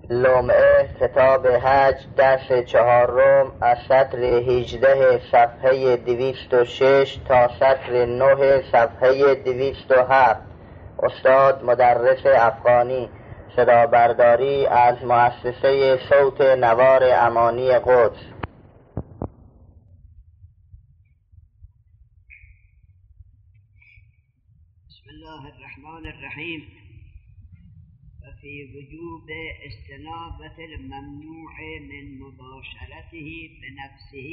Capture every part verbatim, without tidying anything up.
لمعه کتاب حج درس چهارم از سطر هجده صفحه دویست و شش تا سطر نه صفحه دویست و هفت. استاد مدرس افغانی. صدا برداری از مؤسسه صوت نوار امانی قدس. بسم الله الرحمن الرحیم. وفي وجوب استنابة الممنوع من مباشرته بنفسه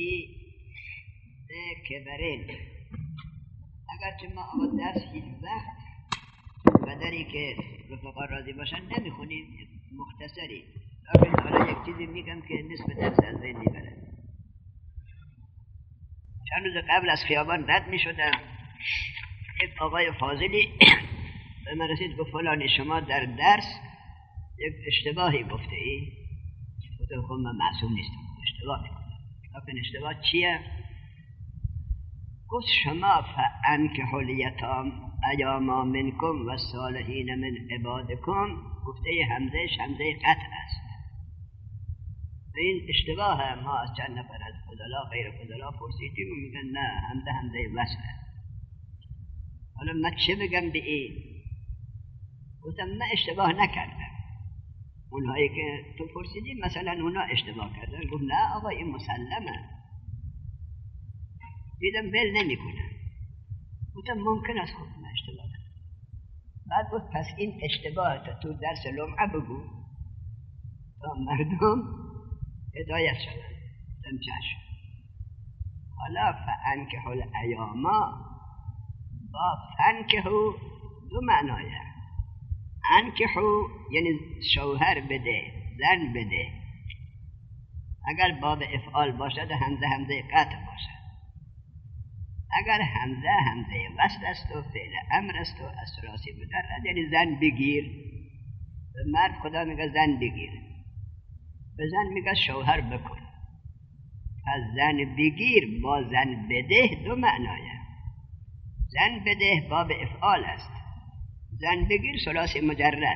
بكبرين. اگر که ما آقا درس هیچ وقت بدری که رفقا راضی باشن نمیخونیم، مختصری، لیکن حالا یک چیزی میگم که نصف درس از بین میبره. چند روز قبل از خیابان رد میشدم، یک آقای فاضلی به من رسید گفت فلانی شما در درس یک اشتباهی گفته ای. گفتم خب من معصوم نیستم، اشتباه میکنم. لیکن اشتباه چیه؟ گفت شما فانکحوا الیتام ایاما منکم و الصالحین من عبادکم، گفته همزه همزه قطع است. این اشتباه. ما از چند نفر از فضلا غیر فضلا پرسیدیم و میگن نه، همزه همزه وصل است. حالا من چه بگم به این؟ گفتم من اشتباه نکردم، اونهایی که تو پرسیدی مثلا اونا اشتباه کردن. گفت نه آقا این مسلمه. دیدم ول نمی کنه. گفتم ممکن است خب من اشتباه کنم. بعد گفت پس این اشتباه تا تو درس لمعه بگو تا مردم هدایت شدن. گفتم چشم. حالا فانکحوا الایاما با فانکحوا دو معنایه. انکحوا یعنی شوهر بده، زن بده. اگر باب افعال باشد همزه همزه قطع باشد. اگر همزه همزه وصل است و فعل امر است و از ثلاثی مجرد یعنی زن بگیر. به مرد خدا میگه زن بگیر، به زن میگه شوهر بکن. پس زن بگیر با زن بده دو معنایه. زن بده باب افعال است، زن بگیر ثلاثی مجرد.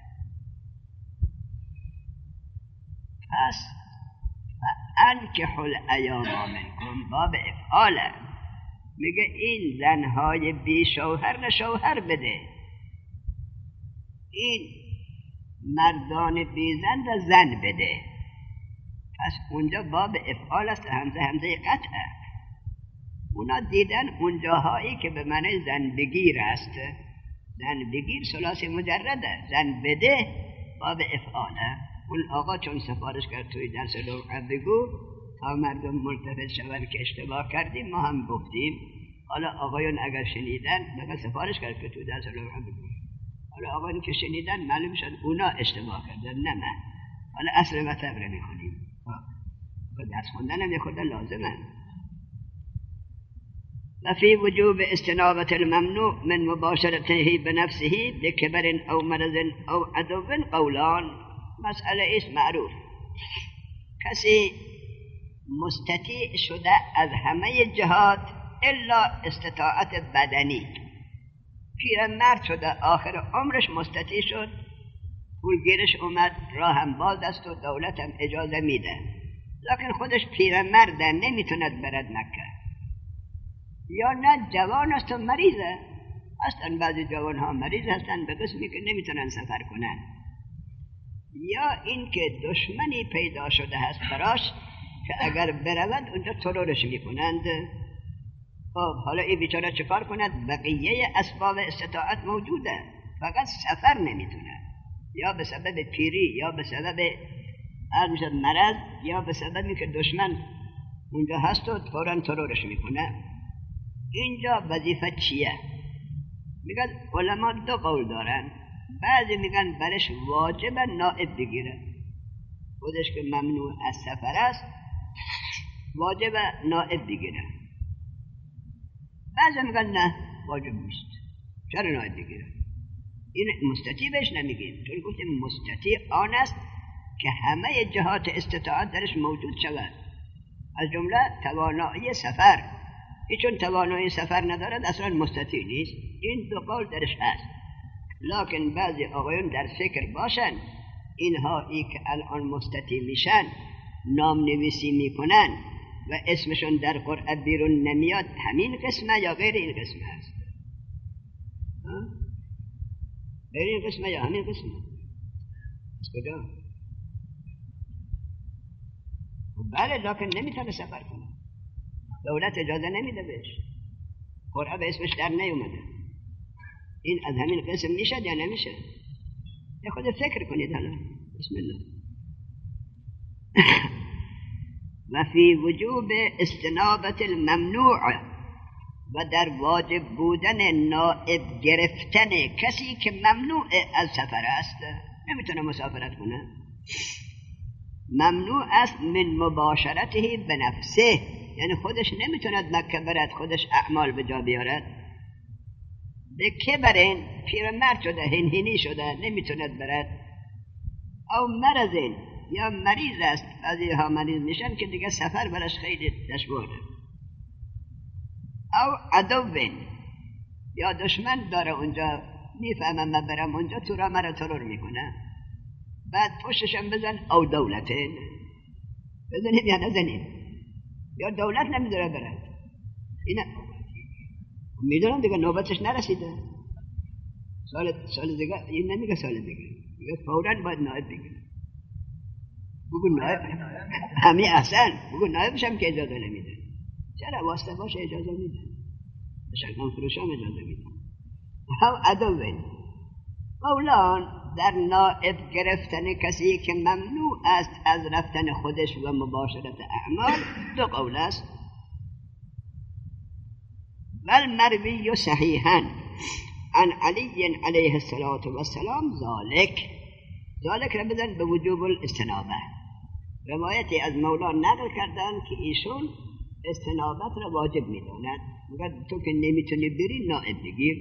پس فانکحوا الایاما منکم باب افعاله. میگه این زنهای بی شوهر نه شوهر بده. این مردان بی زن را زن بده. پس اونجا باب افعال است، همزه همزه قطعه. اونا دیدن اونجاهایی که به معنی زن بگیر است، زن بگیر ثلاثی مجرده، زن بده باب افعاله. اون آقا چون سفارش کرد توی درس لمعه بگو تا مردم ملتفت شوند که اشتباه کردیم، ما هم گفتیم. حالا آقایون اگر شنیدن بگه سفارش کرد که توی درس لمعه بگو. حالا آقایون که شنیدن معلوم شد اونا اشتباه کردن، نه من. حالا اصل مطلب رو میخونیم. درس خوندن هم یکورده لازمه. وفي وجوب استنابة الممنوع من مباشرته بنفسه بكبر أو مرض أو عدو قولان. مسئله است معروف. کسی مستطیع شده از همه جهات الا استطاعت بدنی. پیرمرد شده آخر عمرش مستطیع شد، پولگیرش اومد، راه هم باز است و دولت هم اجازه میده، لکن خودش پیرمرد نمیتوند برد مکه. یا نه جوان است و مریضه. هستن بعضی جوان ها مریض هستن به قسمی که نمیتونن سفر کنن. یا این که دشمنی پیدا شده هست براش که اگر برود اونجا ترورش میکنند. خب حالا این بیچاره چکار کند؟ بقیه اسباب استطاعت موجوده، فقط سفر نمیتونه. یا به سبب پیری، یا به سبب مرض، یا به سببی که دشمن اونجا هست و فوراً ترورش میکنه. اینجا وظیفه چیه؟ میگن علما دو قول دارن. بعضی میگن برش واجب نائب بگیره، خودش که ممنوع از سفر است واجب نائب بگیره. بعضی میگن نه واجب نیست، چرا نائب بگیره؟ این مستطیع بهش نمیگیم، چون گفتیم مستطیع آن است که همه جهات استطاعت درش موجود شود، از جمله توانایی سفر. چون توانایی سفر ندارد اصلا مستطیع نیست. این دو قول درش هست. لکن بعضی آقایون در فکر باشن اینها ای که الان مستطیع میشن نام نویسی میکنن و اسمشون در قرآن بیرون نمیاد، همین قسمه یا غیر این قسمه هست؟ غیر این قسمه یا همین قسمه؟ از کجا؟ بله، لکن نمیتونه سفر کنه، دولت اجازه نمیده بهش، قرآن به اسمش در نیومده. این از همین قسم میشه یا نمیشه؟ یه خود فکر کنید حالا. بسم الله. و فی وجوب استنابت الممنوع، و در واجب بودن نائب گرفتن کسی که ممنوع از سفر است، نمیتونه مسافرت کنه، ممنوع است من مباشرته به نفسه، یعنی خودش نمیتوند مکه برد، خودش اعمال به جا بیارد. به که برین؟ پیرمرد شده، هنهنی شده، نمیتوند برد. او مرضین، یا مریض است، بعضی ها مریض میشن که دیگه سفر برش خیلی دشواره. او عدوین، یا دشمن داره اونجا، میفهمم من برم اونجا تو را مرا ترور میکنه، بعد پشتشم بزن. او دولتین، بزنید یا نزنید، یا دولت نمیداره برد. اینا میدونم دیگه نوبتش نرسیده، سال سال دیگه این نمیگه، سال دیگه میگه فوراً باید نائب بگیره. بگو نائب همین احسن، بگو نائبش هم که اجازه نمیده. چرا؟ واسطه باشه اجازه میده، شکان فروش هم اجازه میده. او عدوین قولان در نائب گرفتن کسی که ممنوع است از رفتن خودش و مباشرت اعمال، دو قول است. والمروی صحیحا عن علی علیه السلام ذالک، ذالک را بزن به وجوب الاستنابه. روایتی از مولا نقل کردن که ایشون استنابت را واجب میداند، مگر تو که نمیتونی بری نائب بگیر.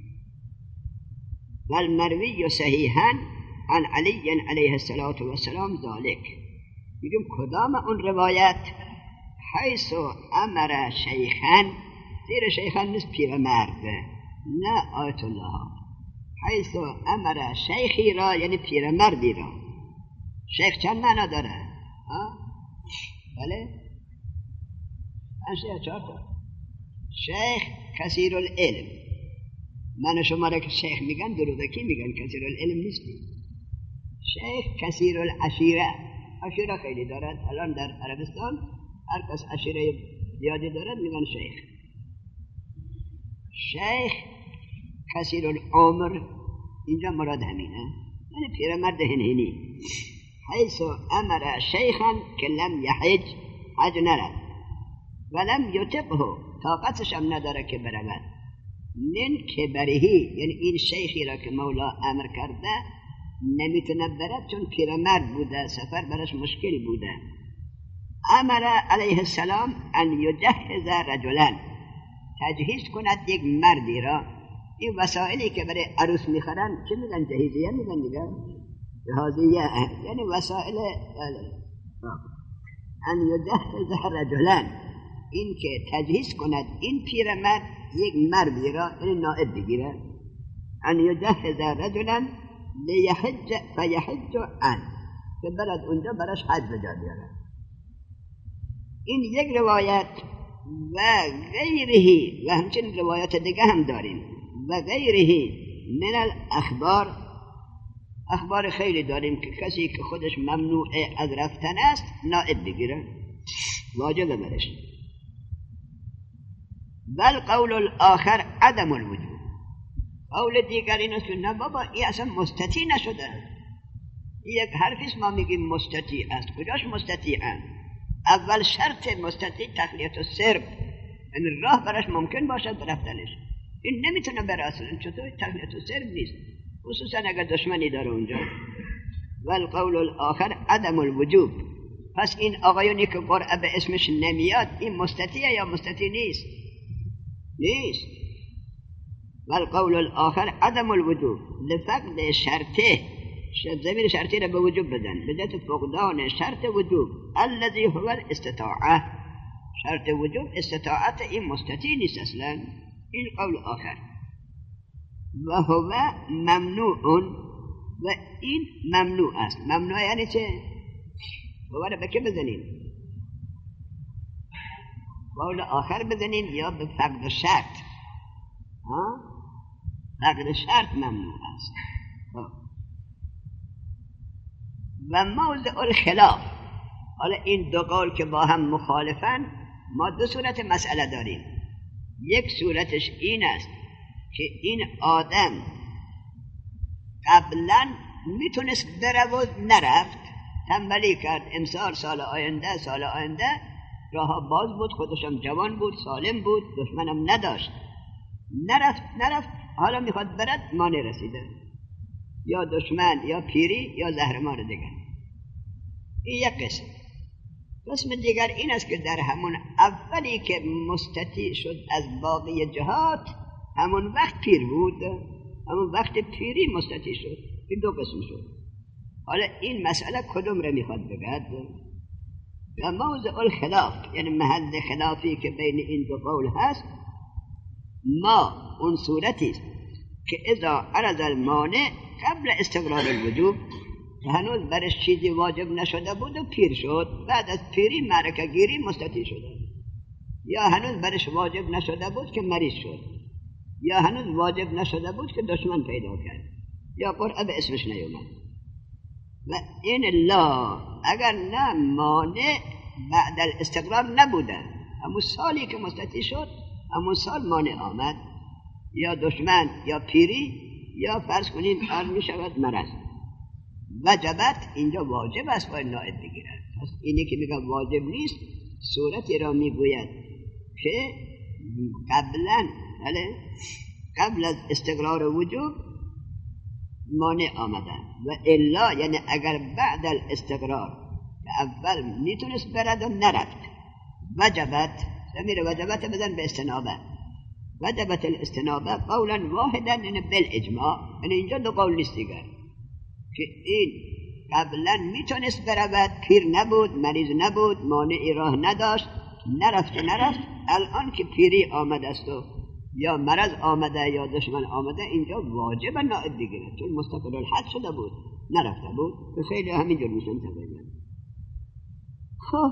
والمروی صحیحا عن علی علیه السلام ذالک، میگم کدام اون روایت؟ حیث امر شیخن، زیر شیخن نیست پیرمرد، نه آیت الله، حیث امر شیخی را یعنی پیرمردی را. شیخ چند معنا داره؟ ها؟ بله؟ پنج چهار تا. شیخ کثیر العلم، من شما را که شیخ میگن دروغکی میگن، کثیر العلم نیستی. شیخ کثیر العشیره، عشیره خیلی دارد. الان در عربستان هر کس عشیره زیادی دارد میگن شیخ. شیخ کثیر العمر، اینجا مراد همینه، یعنی پیرمرد هنهنی. حیث امر شیخا که لم یحج، حج نرد، ولم یطقه، طاقتش هم نداره که برود. من کبرهی، یعنی این شیخی را که مولا امر کرده نمیتونه برد چون پیرمرد بوده، سفر برش مشکل بوده. امر علیه السلام ان یجهز رجلا، تجهیز کند یک مردی را. این وسائلی که برای عروس میخرن چه میگن؟ جهیزیه میگن دیگه، جهازیه، یعنی وسائل. ان یجهز رجلا، این که تجهیز کند این پیرمرد یک مردی را، یعنی نائب بگیره. ان یجهز رجلا لیحج فیحج عن، که برد اونجا براش حج بجا بیاره. این یک روایت. و غیره، و همچنین روایت دیگه هم داریم. و غیره من الاخبار، اخبار خیلی داریم که کسی که خودش ممنوع از رفتن است نائب بگیره، واجب برش. بل قول الاخر عدم الوجوب، قول دیگر این است که نه بابا این اصلا مستطیع نشده. یک حرفیست ما میگیم مستطیع است، کجاش مستطیع است؟ اول شرط مستطیع تخلیت السرب، یعنی راه براش ممکن باشد برفتنش. این نمیتونه بره اصلا، چطور تخلیت السرب نیست، خصوصا اگر دشمنی داره اونجا. والقول الاخر عدم الوجوب، پس این آقایونی که قرعه به اسمش نمیاد این مستطیع یا مستطیع نیست؟ نیست. والقول الاخر عدم الوجوب لفقد شرطه، زمین شرطی را به وجوب بدن، بدت فقدان شرط وجوب الذي هو الاستطاعه. شرط وجوب استطاعت، این مستطیع نیست اصلا. این قول آخر. و هو ممنوع، و این ممنوع است. ممنوع یعنی چه؟ دوباره به که بزنیم؟ قول آخر بزنیم یا به فقد شرط؟ ها؟ فقد شرط ممنوع است. و موضع الخلاف، حالا این دو قول که با هم مخالفن، ما دو صورت مسئله داریم. یک صورتش این است که این آدم قبلا میتونست بره و نرفت، تنبلی کرد، امسال سال آینده سال آینده راه باز بود، خودشم جوان بود، سالم بود، دشمنم نداشت، نرفت نرفت حالا میخواد برد، ما نرسیده، یا دشمن یا پیری یا زهرمار دیگر. این یک قسم. قسم دیگر این است که در همون اولی که مستطیع شد از باقی جهات، همون وقت پیر بود، همون وقت پیری مستطیع شد. این دو قسم شد. حالا این مسئله کدوم را میخواد بگد؟ و موضع الخلاف یعنی محل خلافی که بین این دو قول هست، ما اون صورتی است که اذا عرض المانع قبل استقرار الوجوب، که هنوز برش چیزی واجب نشده بود و پیر شد، بعد از پیری معرکه گیری مستطیع شده، یا هنوز برش واجب نشده بود که مریض شد، یا هنوز واجب نشده بود که دشمن پیدا کرد، یا قرعه به اسمش نیومد. و این لا اگر نه مانع بعد الاستقرار نبوده، همون سالی که مستطیع شد همون سال مانع آمد، یا دشمن یا پیری یا فرض کنید آن می شود مرض، وجبت اینجا واجب است باید نائب بگیرد. پس اینی که میگه واجب نیست صورتی را میگوید که قبلا بله قبل از استقرار وجوب مانع آمده، و الا یعنی اگر بعد الاستقرار که اول میتونست برد و نرفت، وجبت زمیر وجبت بدن به استنابه، وجبت الاستنابه قولا واحدا یعنی بالاجماع، یعنی اینجا دو قول نیست دیگر، که این قبلا میتونست برود، پیر نبود، مریض نبود، مانعی راه نداشت، نرفت نرفت، الان که پیری آمده است و یا مرض آمده یا دشمن آمده، اینجا واجب نائب بگیرد، چون مستقر الحد شده بود، نرفته بود، که خیلی همینجور میشن تقریبا. خب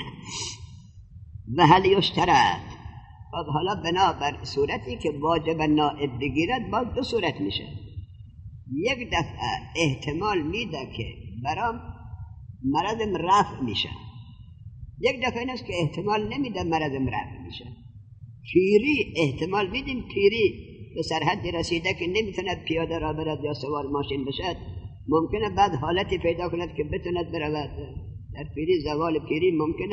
و هل یشترط، خب حالا بنابر صورتی که واجب نائب بگیرد باز دو صورت میشه. یک دفعه احتمال میده که برام مرضم رفع میشه، یک دفعه این است که احتمال نمیده مرضم رفع میشه. پیری احتمال میدیم پیری به سرحدی رسیده که نمیتونه پیاده را برد یا سوار ماشین بشد، ممکنه بعد حالتی پیدا کند که بتوند برود، در پیری زوال پیری ممکنه،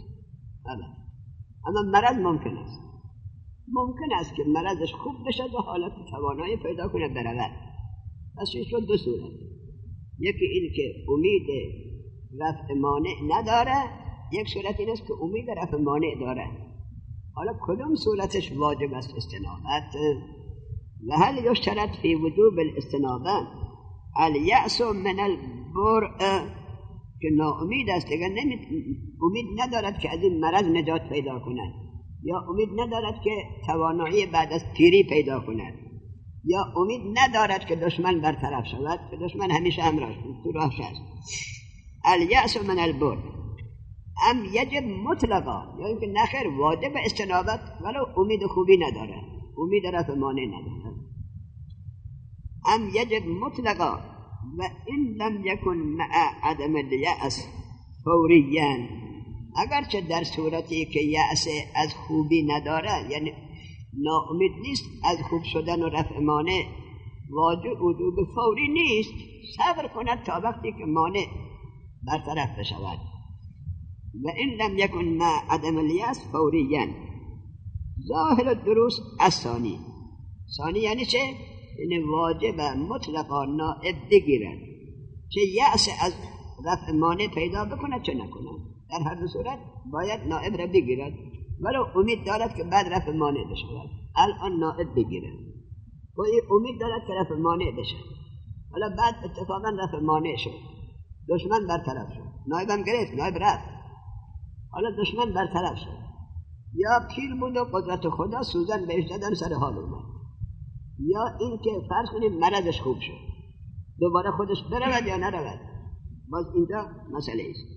اما مرض ممکن است، ممکن است که مرضش خوب بشد و حالت توانایی پیدا کنه برود. پس این شد دو صورت، یکی این که امید رفع مانع نداره، یک صورت این است که امید رفع مانع داره. حالا کدوم صورتش واجب است استنابت؟ و هل یشترط فی وجوب الاستنابه الیأس من البرء، که ناامید است دیگر، امید ندارد که از این مرض نجات پیدا کند، یا امید ندارد که توانایی بعد از پیری پیدا کند، یا امید ندارد که دشمن برطرف شود، که دشمن همیشه همراهش تو راهش است. الیأس من البرء ام یجب مطلقا، یا اینکه نخیر واجب استنابت ولو امید خوبی نداره، امید رفع مانع نداره. ام یجب مطلقا و این لم یکن مع عدم الیأس فوریاً، اگرچه در صورتی که یأس از خوبی نداره، یعنی ناامید نیست از خوب شدن و رفع مانع، واجب وجوب فوری نیست، صبر کند تا وقتی که مانع برطرف بشود. و این لم یکن مع عدم الیأس فوریاً ظاهر الدروس الثانی، ثانی یعنی چه؟ یعنی واجب مطلقا نائب بگیرد، چه یأس از رفع مانع پیدا بکند چه نکند، در هر دو صورت باید نائب را بگیرد، ولو امید دارد که بعد رفع مانع بشود، الان نائب بگیرد و امید دارد که رفع مانع بشود، حالا بعد اتفاقا رفع مانع شد، دشمن برطرف شد، نائبم گرفت، نائب رفت، حالا دشمن برطرف شد، یا پیر بود و قدرت خدا سوزن بهش دادن سر حال اومد، یا این که فرض کنیم مرضش خوب شد، دوباره خودش برود یا نرود؟ باز اینجا مسئله است.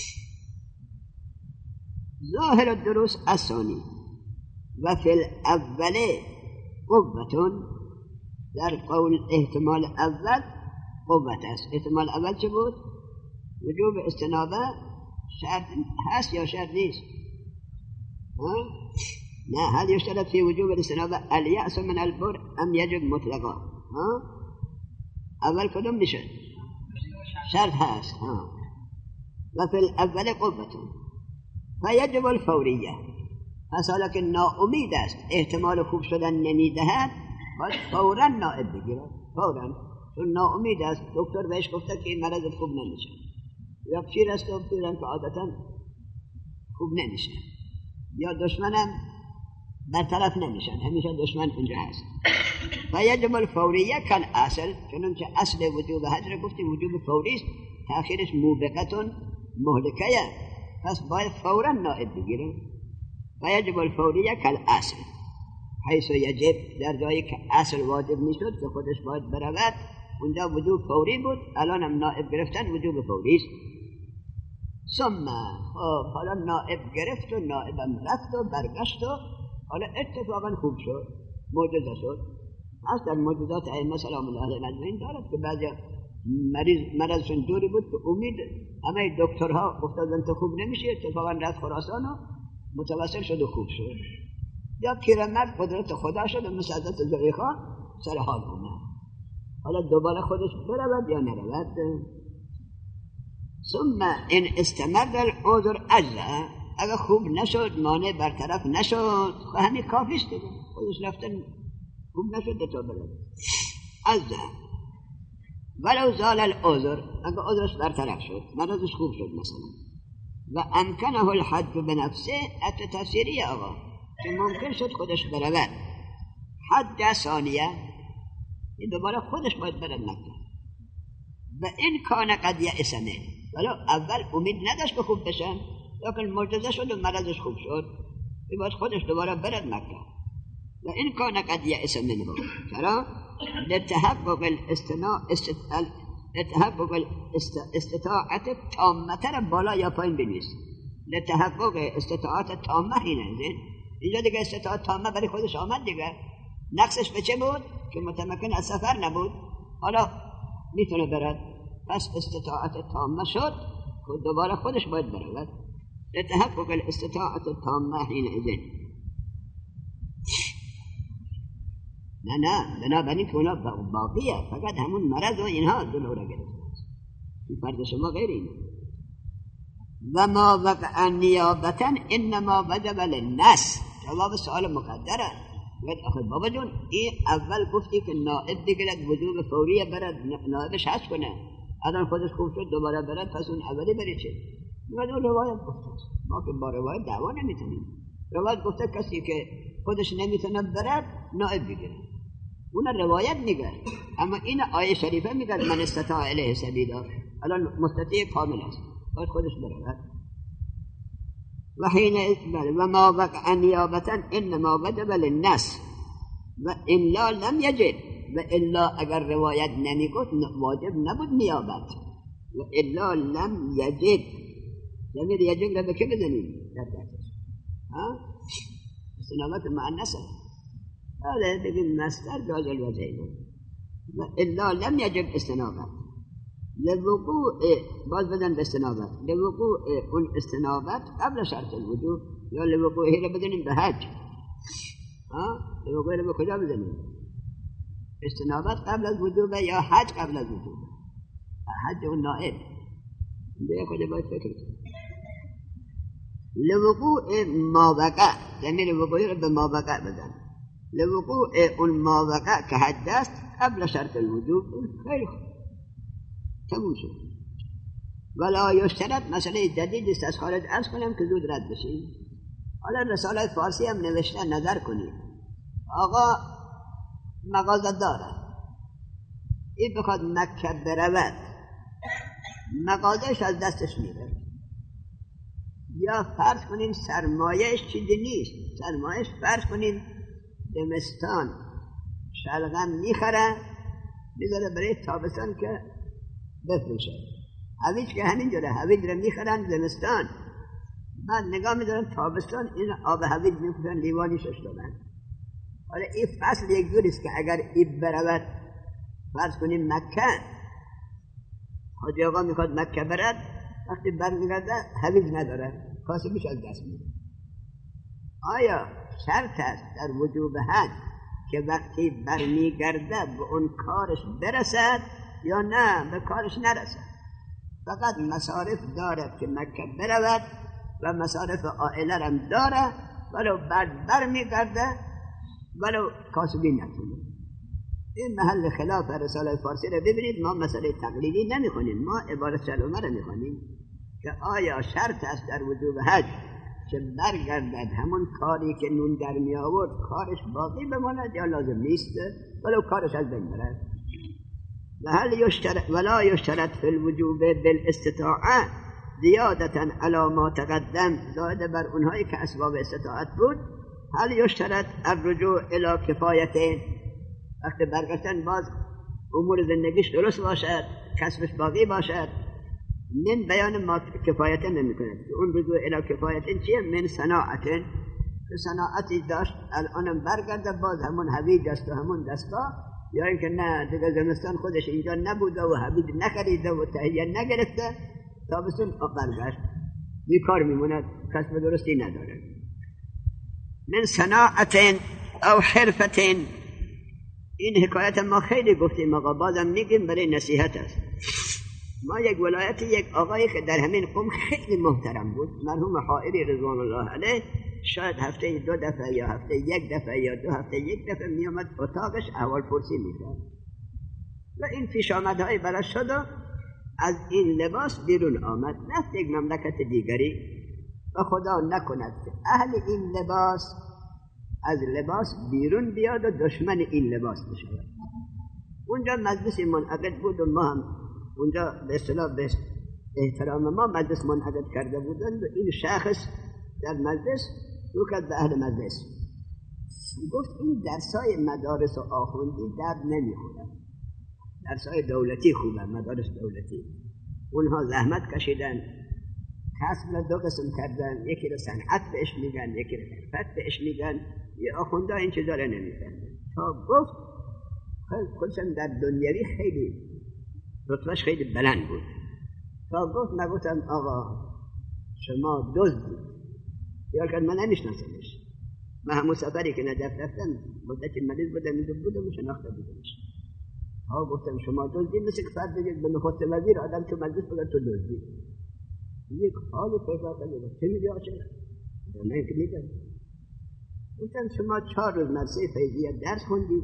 ظاهر الدروس الثانی و فی الاول قوة، در قول احتمال اول قوت است. احتمال اول چه بود؟ وجوب استنابه شرط هست یا شرط نیست؟ ها؟ نه. هل يشترط في وجوب الاستنابه اليأس من البر ام يجب مطلقا؟ ها؟ اول کدوم میشه؟ شرط هست. ها. و فی الاول قوة فیجب الفوریه، پس حالا که ناامید است احتمال خوب شدن نمیدهد باید فوراً نائب بگیره. فوراً، چون ناامید است. دکتر بهش گفته که این مرض خوب نمیشه، یا پیر است و پیرن که عادتا خوب نمیشه، یا دشمنم برطرف نمیشن، همیشه دشمن اونجا هست. فیجب الفوریه کل اصل، چنانچه اصل وجوب حجر گفتیم وجوب فوری است، تأخیرش موبقتون مهلکه، پس باید فوراً نائب بگیره. فیجب الفوریه کل اصل، حیث یجب، در جایی که اصل واجب میشد که خودش باید برود اونجا وجوب فوری بود، الان هم نائب گرفتن وجوب فوری است. ثم خب حالا نائب گرفت و نائبم رفت و برگشت و حالا اتفاقا خوب شد، معجزه شد. از در معجزات ائمه سلام الله علیهم اجمعین دارد که بعضی مریض مرضشون جوری بود که امید همه دکترها گفتن تو خوب نمیشه، اتفاقا رفت خراسان و متوسل شد و خوب شد. یا پیرمرد قدرت خدا شد و مثل حضرت زلیخا سر حال اومد، حالا دوباره خودش برود یا نرود. ثم این استمر العذر اجزا، اگر خوب نشد مانع برطرف نشد خب همین کافیست دیگه، خودش رفتن خوب نشد تا برود اجزا. ولو زال العذر، اگر عذرش برطرف شد مرضش خوب شد مثلا، و امکنه الحج بنفسه، حتی تفسیریه آقا که ممکن شد خودش برود حج ثانیه، این دوباره خودش باید برد مکه. و این کان قد یئس منه، ولو اول امید نداشت که خوب بشن لیکن معجزه شد و مرضش خوب شد، این باید خودش دوباره برد مکه. و این کان قد یئس منه، چرا؟ لتحقق الاستناء لتحقق الاستطاعت تامه بالا یا پایین بنویس. لتحقق استطاعت تامه اینه، اینجا دیگه استطاعت تامه برای خودش آمد دیگه. نقصش به چه بود؟ که متمکن از سفر نبود، حالا میتونه برد، پس استطاعت تامه شد که دوباره خودش باید برود. لتحقق الاستطاعت تامه حین اذن. نه نه بنابراین که اونا باقیه، فقط همون مرض و اینها دلو را گرفته، این فرد شما غیر اینه. و ما وقع نیابتا انما وجب للناس، جواب سوال مقدره. وقت آخر بابا جون این اول گفتی که نائب بگیرد وجوب فوریه برد، نائبش حس کنه، الان خودش خوب شد دوباره برد، پس اون اولی بری چه؟ وقت اون روایت گفته است، ما که با روایت دعوا نمیتونیم. روایت گفته کسی که خودش نمیتونه برد نائب بگیره، اون روایت میگه، اما این آیه شریفه میگه من استطاع الیه سبیلا، الان مستطیع کامل است، باید خودش برود. و حین و ما وقع نیابتا انما وجب للناس و الا لم یجب، و الا اگر روایت نمیگفت واجب نبود نیابت، و الا لم یجب. زمیر یجب را به که بزنیم در دستش؟ ها؟ استنابت معنسه، حالا بگیم مستر جاز الوجهین. و الا لم یجب استنابت لوقوع، باز بدن به استنابت، لوقوع اون استنابت قبل شرط الوجوب، یا لوقوعه را بدنیم به حج. ها؟ لوقوعه را به کجا بدنیم؟ استنابت قبل از وجوب یا حج قبل از وجوب؟ حج اون نائب، اینجا خود باید فکر کنیم. لوقوع ما وقع، زمین وقوعه را به ما وقع بدن، لوقوع اون ما وقع که حج است قبل شرط الوجوب، خیلی خوب تموم شد. ولا یشترط، مسئله جدید است از خارج عرض کنم که زود رد بشیم. حالا رساله فارسی هم نوشته، نظر کنید. آقا مغازه داره، این بخواد مکه برود، مغازهش از دستش میره، یا فرض کنیم سرمایهش چیزی نیست، سرمایهش فرض کنیم زمستان شلغم میخره میذاره برای تابستان که بفروشه. هویج که همینجوره، هویج رو میخرن زمستان، بعد نگاه میدارن تابستان این آب هویج میفروشن لیوانی شش تومن. حالا این فصل یک جوریست که اگر این برود فرض کنیم مکه، حاجی آقا میخواد مکه برد، وقتی برمیگرده هویج نداره، کاسبیش از دست میده. آیا شرط است در وجوب حج که وقتی برمیگرده به اون کارش برسد یا نه به کارش نرسد؟ فقط مصارف دارد که مکه برود و مصارف عائله هم داره، ولو بعد برمیگرده ولو کاسبی نکنه. این محل خلاف رساله فارسی رو ببینید. ما مسئله تقلیدی نمیخونیم، ما عبارت سلومه رو میخونیم که آیا شرط است در وجوب حج که برگردد همون کاری که نون در می آورد کارش باقی بماند یا لازم نیست ولو کارش از بین برد؟ و هل یشترط ولا یشترط فی الوجوب بالاستطاعه زیادتا علی ما تقدم، زائد بر اونهایی که اسباب استطاعت بود. هل یشترط الرجوع الی کفایتین، وقتی برگشتن باز امور زندگیش درست باشد، کسبش باقی باشد، من بیان ما کفایتین نمی کند. اون رجوع الی کفایتین چیه؟ من صناعتین، که صناعتی داشت الانم برگرده باز همون هویج است و همون دستگاه، یا اینکه نه دیگه زمستان خودش اینجا نبوده و هویج نخریده و تهیه نگرفته، تابستون برگشت بیکار میموند، کسب درستی نداره. من صناعتین او حرفتین، این حکایت ما خیلی گفتیم آقا، بازم میگیم برای نصیحت است. ما یک ولایت یک آقایی که در همین قوم خیلی محترم بود، مرحوم حائری رضوان الله علیه، شاید هفته دو دفعه یا هفته یک دفعه یا دو هفته یک دفعه می آمد اتاقش احوال پرسی میکرد و این پیش آمدهای براش شد و از این لباس بیرون آمد، رفت یک مملکت دیگری و خدا نکند که اهل این لباس از لباس بیرون بیاد و دشمن این لباس بشود. اونجا مجلسی منعقد بود و ما هم اونجا به اصطلاح به احترام ما مجلس منعقد کرده بودند و این شخص در مجلس رو کرد به اهل مجلس، گفت این درسای مدارس و آخوندی درد نمیخورد، درسای دولتی خوبه، مدارس دولتی. اونها زحمت کشیدن، کسب را دو قسم کردن، یکی رو صنعت بهش میگن، یکی رو حرفت بهش میگن. یه آخونده این چیزا رو نمیگن. تا گفت خودشم در دنیوی خیلی رتبهش خیلی بلند بود، تا گفت نگفتم آقا شما دزدید، یا که من نمیشناسمش، من همون سفری که نجف رفتم مدتی مریض بودم اینجا بودم و شناخته بودمش. ها گفتم شما دزدید، مثل که فرد بگید به نخست وزیر آدم تو مجلس بگید تو دزدید. یک حال پیدا کنید چه میگه آشق من که میگم. گفتم شما چهار روز مدرسه فیضیه درس خوندید،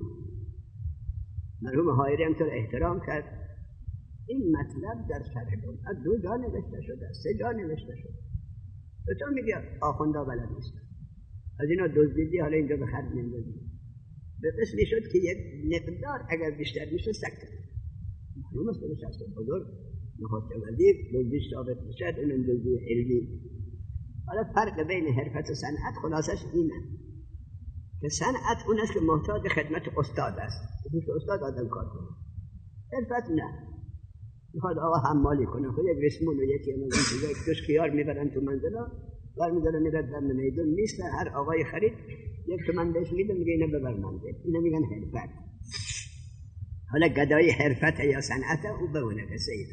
مرحوم حائری هم تو احترام کرد، این مطلب در شرح از دو جا نوشته شده، سه جا نوشته شده، تو تو میگه آخونده بلد نیست، از اینا دزدیدی حالا اینجا به خرج میندازی. به قسمی شد که یک مقدار اگر بیشتر میشه سکت معلوم است که شخص بزرگ نخست وزیر دزدیش ثابت میشد، اون دزدی علمی. حالا فرق بین حرفت و صنعت خلاصش اینه که صنعت اون است که محتاج خدمت استاد است، دوست استاد آدم کار کنه. حرفت نه، میخواد آقا حمالی کنه، خود یک رسمون و یکی از این دوش خیار میبرن تو منزلا برمیداره میرد در میدون نیست، هر آقای خرید یک تومن بهش میده میگه اینو ببر منزل، اینو میگن حرفت. حالا گدای حرفت یا صنعت او بونه که سید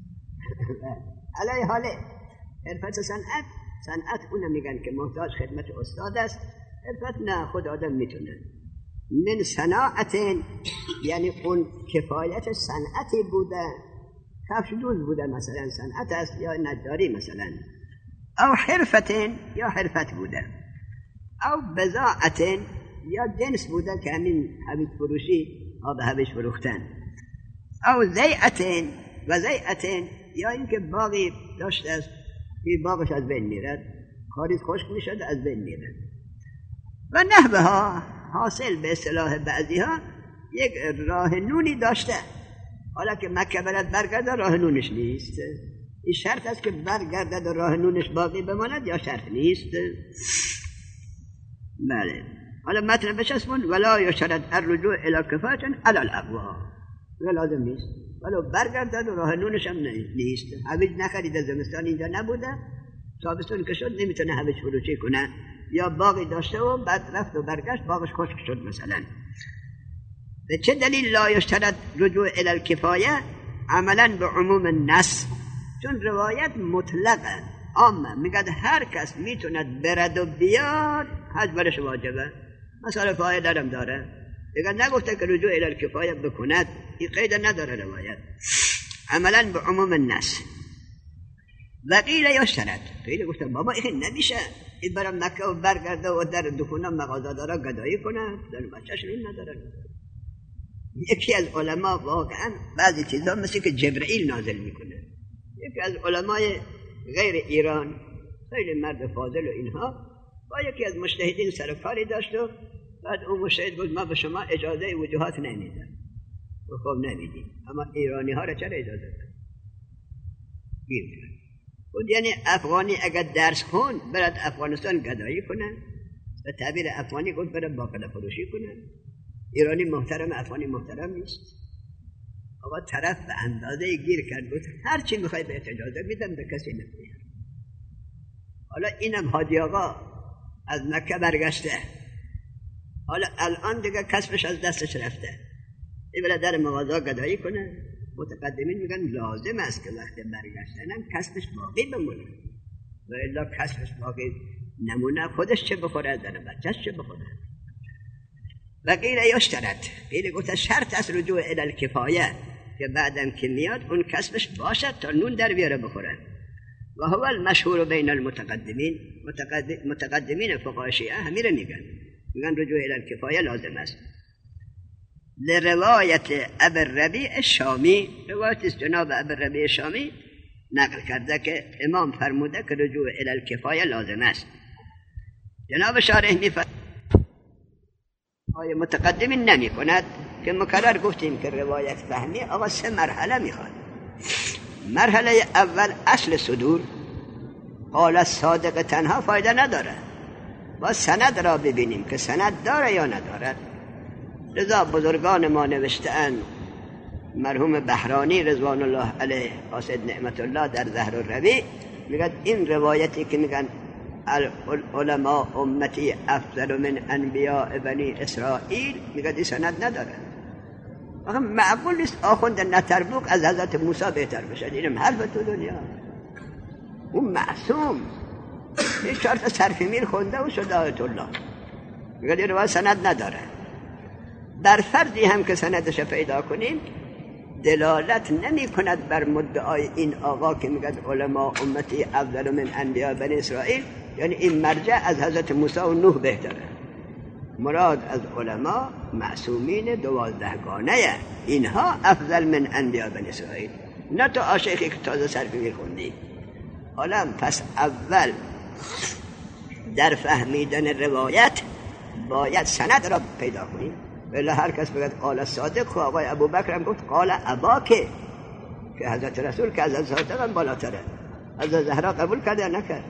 علی حاله حرفت و صنعت، صنعت اونو میگن که محتاج خدمت استاد است، حرفت نه خود آدم میتونه. من صناعت یعنی اون کفایت صنعتی بوده، کفش دوز بوده مثلا صنعت است، یا نجاری مثلا، او حرفت یا حرفت بوده، او بضاعت یا جنس بوده که همین هویج فروشی آب هویج فروختن، او زیعت و زیعت یا اینکه باقی داشته است که باقش از بین میرد، کاریز خشک میشد از بین میرد. و نحوه ها حاصل به اصطلاح بعضی ها یک راه نونی داشته، حالا که مکه برد برگرده راه نونش نیست. این شرط است که برگرده و راه نونش باقی بماند یا شرط نیست؟ بله. حالا مطلبش اسمون ولا یشترط الرجوع الی کفایة علی الاقوا، میگه لازم نیست. ولو برگردد و راه نونش هم نیست. هویج نخریده، زمستان اینجا نبوده، تابستون که شد نمیتونه هویج فروشی کنه، یا باقی داشته و بعد رفت و برگشت باغش خشک شد مثلا. به چه دلیل لا یشترط رجوع الی الکفایه؟ عملا به عموم النص، چون روایت مطلقه، عامه، میگه هر کس میتوند برد و بیاد، حج برش واجبه. مثلا فایده دارم داره، دیگه نگفته که رجوع الی الکفایه بکند، این قید نداره روایت. عملا به عموم النص. وقیل یشترط، قیل گفته بابا این نمیشه، این برم مکه و برگرده و در دکونه مغازه‌دارا گدایی کنه، در بچه‌ش رو نداره. یکی از علما واقعا بعضی چیزا مثل که جبرئیل نازل میکنه، یکی از علمای غیر ایران، خیلی مرد فاضل و اینها، با یکی از مجتهدین سر کاری داشت و بعد اون مجتهد گفت ما به شما اجازه وجوهات نمیدم. و خب نمیدیم، اما ایرانی ها را چرا اجازه داد؟ گیر کرد. بود یعنی افغانی اگر درس خون برد افغانستان گدایی کنه، به تعبیر افغانی گفت برد باقلا فروشی کنه. ایرانی محترم، افغانی محترم نیست. آقا طرف به اندازه گیر کرد، گفت هر چی میخوای بهت اجازه میدم، به کسی نمیگم. حالا اینم حاجی آقا از مکه برگشته، حالا الان دیگه کسبش از دستش رفته، این بلا در مغازه گدایی کنه. متقدمین میگن لازم است که وقت برگشتنم کسبش باقی بمونه، و الا کسبش باقی نمونه خودش چه بخوره، زن بچهش چه بخوره. و قیل یشترط، قیل گفته شرط است رجوع الی الکفایه، که بعدم که میاد اون کسبش باشد تا نون در بیاره بخوره. و هو المشهور بین المتقدمین، متقدمین فقهای شیعه همین رو میگن، میگن رجوع الی الکفایه لازم است. لروایت ابی الربیع الشامی، روایت از جناب ابی الربیع الشامی نقل کرده که امام فرموده که رجوع الی الکفایه لازم است. جناب شارح میفرماید آیا متقدمین نمی کند که مکرر گفتیم که روایت فهمی آقا سه مرحله میخواد. مرحله اول اصل صدور، قال الصادق تنها فایده نداره، با سند را ببینیم که سند داره یا نداره. لذا بزرگان ما نوشته‌اند، مرحوم بهرانی رضوان الله علیه، قاصد نعمت الله در زهر الربیع میگن این روایتی که میگن العلماء امتی افضل من انبیاء بنی اسرائیل، میگن این سند نداره. آخه معقول نیست آخوند نتربوک از حضرت موسی بهتر بشه، اینم حرف تو دنیا. اون معصوم این چهار تا صرف میر خونده و شده آیت الله، میگن این روایت سند نداره. در فرضی هم که سندش پیدا کنیم، دلالت نمی کند بر مدعای این آقا که میگه علماء امتی افضل من انبیاء بنی اسرائیل، یعنی این مرجع از حضرت موسی و نوح بهتره. مراد از علماء معصومین دوازدهگانه، اینها افضل من انبیاء بنی اسرائیل، نه تو عاشقی که تازه صرفی میخوندی. حالا پس اول در فهمیدن روایت باید سند را پیدا کنیم. ولی هر کس بگد قال صادق، خب آقای ابوبکر هم گفت قال اباکه، که حضرت رسول که از صادق هم بالاتره، از زهرا قبول کرده نکرد.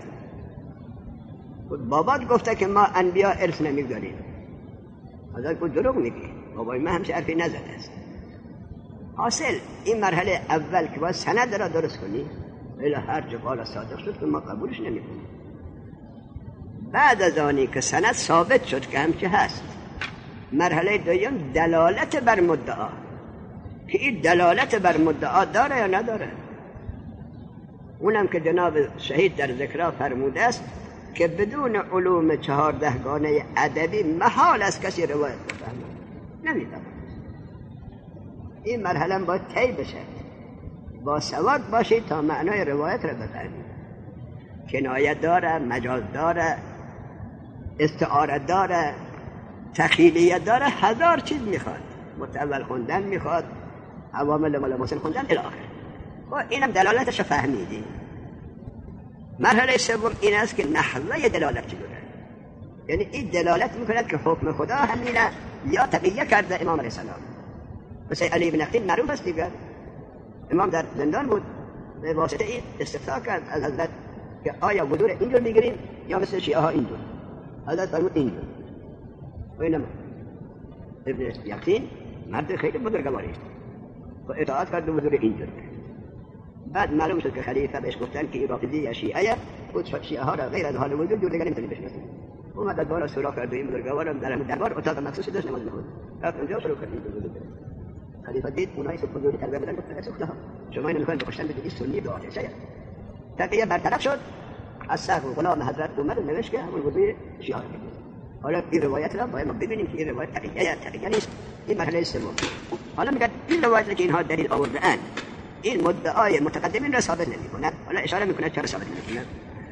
بابات گفته که ما انبیا ارث نمیگذاریم، حضرت گفت دروغ میگی، بابای من همچه حرفی نزده است. حاصل این مرحله اول که باید سند را درست کنی، ولی هر جا قال صادق شد که ما قبولش نمیکنیم. بعد از آنی که سند ثابت شد که همچه هست، مرحله دوم دلالت بر مدعا، که این دلالت بر مدعا داره یا نداره. اونم که جناب شهید در ذکرها فرموده است که بدون علوم چهاردهگانه ادبی محال است کسی روایت بفهمه، نمیدونه. این مرحله باید طی بشه، با سواد باشی تا معنای روایت را بفهمی. کنایه داره، مجاز داره، استعاره داره، تخیلیه داره، هزار چیز میخواد، متأول خوندن میخواد، عوامل ملموسن خوندن الی آخر. و اینم دلالتش فهمیدیم. مرحله سوم این است که نحوه دلالت چگونه، یعنی این دلالت میکند که حکم خدا همینه یا تقیه کرده امام علیه السلام. مثل علی بن ابی معروف است دیگر، امام در زندان بود، به واسطه این استفسار کرد از حضرت که آیا وضوء اینجور میگیریم یا مثل شیعه ها اینجور. حضرت فرمود اینجور. و اینم ابن یقین مرد خیلی بزرگواری است، و اطاعت کرد و حضور اینجور. بعد معلوم شد که خلیفه بهش گفتن که رافضی یا شیعه بود، شیعه ها را غیر از حال وجود جور دیگر نمیتونی بشناسید. اومد از بالا سوراخ کرد و این بزرگوارم در همون دربار اتاق مخصوصی داشت نماز می‌خوند. رفت اونجا شروع کرد این وجود. خلیفه دید اونایی که حضور تربیت بودن گفت سوخته‌ها شما اینو می‌خواید بکشتن بدید سنی به آتش شاید. تقیه برطرف شد. از سقف غلام حضرت اومد و نوشت که همون وضوی شیعه. حالا این روایت را باید ما ببینیم که این روایت تقیه تقیه نیست. این مرحله سوم. حالا میگه این روایت که اینها دلیل آوردن این مدعای متقدمین را ثابت نمی‌کند. حالا اشاره می‌کنه چرا ثابت نمی‌کند.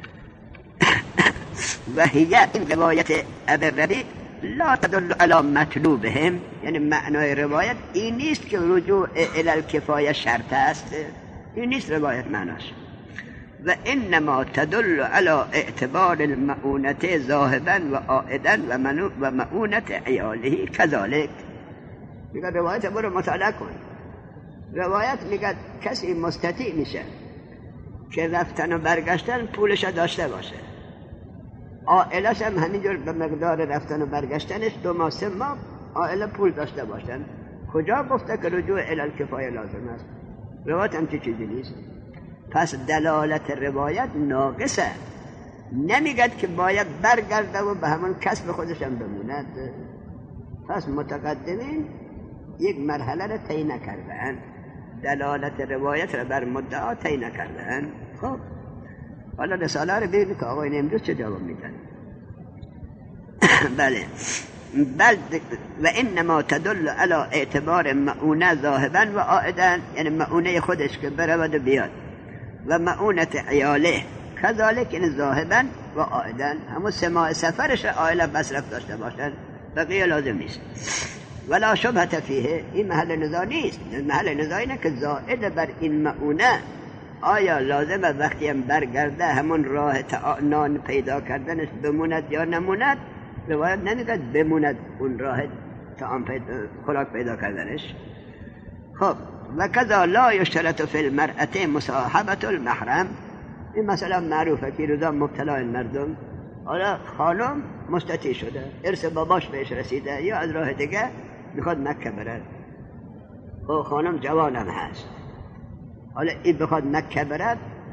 و هی این روایت ابربی لا تدل علی مطلوبهم، یعنی معنای روایت این نیست که رجوع الی الکفایه شرط است، این نیست روایت معناش. و انما تدل علی اعتبار المعونة ذاهبا و عائدا و معونة عیاله کذالک. میگه روایت برو مطالعه کن. روایت میگه کسی مستطیع میشه که رفتن و برگشتن پولش داشته باشه، عائلش هم همینجور به مقدار رفتن و برگشتنش دو ماه سه ماه عائله پول داشته باشن. کجا گفته که رجوع الی الکفایه لازم است؟ روایت هم چه چیزی نیست. پس دلالت روایت ناقصه. نمیگد که باید برگرده و به همون کسب خودش هم بموند. پس متقدمین یک مرحله را طی نکردن، دلالت روایت را بر مدعا طی نکردن. خب حالا رساله رو ببینید که آقای نمروز چه جواب میدن. بله بل و انما تدل علی اعتبار معونه ذاهبا و عائدا، یعنی معونه خودش که برود و بیاد، و معونه عیاله کذالک، یعنی ذاهبا و عائدا، همون سماع سفرش عائله مصرف داشته باشن، بقیه لازم نیست. ولا شبهه فیه، این محل نزاع نیست. محل نزاع اینه که زائد بر این معونه آیا لازمه وقتی هم برگرده همون راه نان پیدا کردنش بموند یا نموند؟ روایت نمیگد بموند اون راه طعام پیدا خوراک پیدا کردنش. خب و کذا لا یشترط فی المرأة مصاحبة المحرم، این مثلا معروفه که روزا مبتلا مردم، حالا خانم مستطیع شده، ارث باباش بهش رسیده یا از راه دیگه میخواد مکه بره، او خانم جوانم هست، حالا این بخواد مکه برد